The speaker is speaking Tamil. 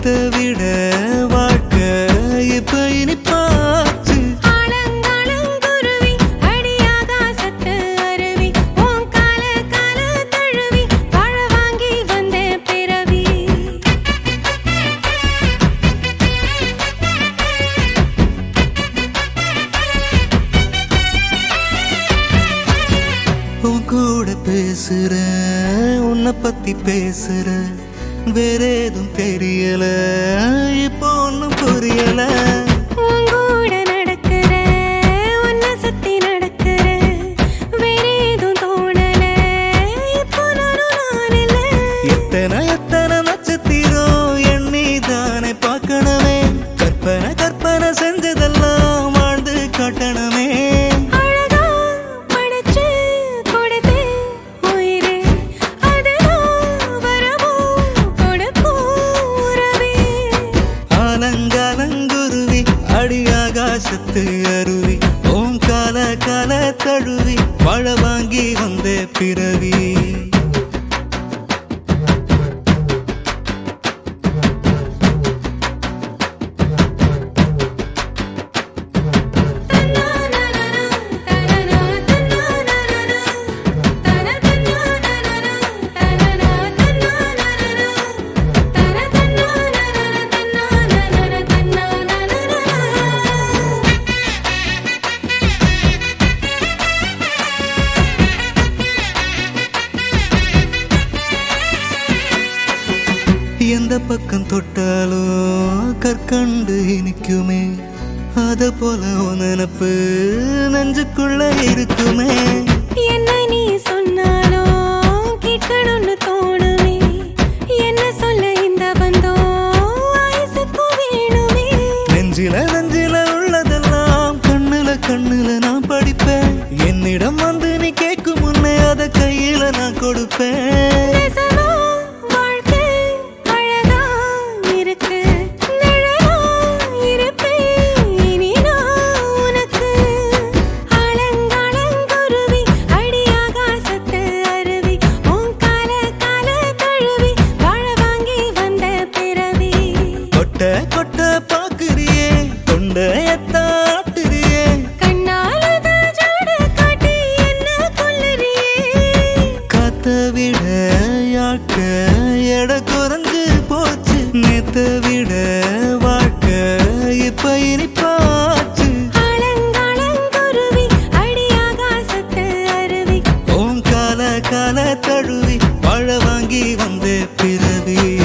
நேத்த விட வாழ்க்கை இப்ப இனிப்பாச்சு. ஆலங்காலங்குருவி அடியாகாசத்து அருவி உன் கால கால தழுவி வாழ வாங்கி வந்தேன் பிறவி. உன் கூட பேசுற உன்னை பத்தி பேசுற வேற ஏதும் தெரியல இப்போ ஒன்னும் புரியல. உன் கூட நடக்கிற உன்னை சுத்தி நடக்கிற வேற ஏதும் தோணல இப்போ நான் இல்ல. எத்தனை எத்தனை நட்சத்திரம் எண்ணி தானே பார்க்கணுமே. கற்பனை கற்பனை செஞ்சதெல்லாம் வாழ்ந்து காட்டணுமே. அழகா படைச்சு கொடுத்து உயிரே அதுதான் வரமோ கொடுக்கும் உறவே. ஆலங்காலங்குருவி அடியாகாசத்து அருவி ஓம் கால கால தழுவி வாழ வாங்கி வந்த பிறவி. எந்த பக்கம் தொட்டாலும் கற்கண்டு இனிக்குமே. அத போல உன் நினப்பு நெஞ்சுக்குள்ள இருக்குமே. என்ன நீ சொன்னாலும் கேட்கணும்னு தோணுமே. என்ன சொல்ல இந்த பந்தம் ஆயுசுக்கு வேணுமே. நெஞ்சில நெஞ்சில உள்ளதெல்லாம் கண்ணுல கண்ணுல நான் படிப்பேன். என்னிடம் வந்து நீ கேட்கும் முன்னே அத கையில நான் கொடுப்பேன். நெசமா வாழ்க்கை அழகா இருக்கு நிழலா இருப்பேன் இனி நான் உனக்கு. ஆலங்காலங்குருவி அடியாகாசத்து அருவி உன் கால கால தழுவி வாழ வாங்கி வந்த பிறவி. கொட்ட கொட்ட பாக்குறியே தொண்டையத்தாட்டுறியே. கண்ணாலத ஜாட காட்டி என்ன கொல்லுறியே. காத்த விட யாக்க எட குறைஞ்சு போச்சு. நேத்த விட வாழ்க்கை இப்ப இனிப்பாச்சு. ஆலங்காலங்குருவி அடியாகாசத்து அருவி ஓம் கால கால தழுவி வாழ வாங்கி வந்த பிறவி.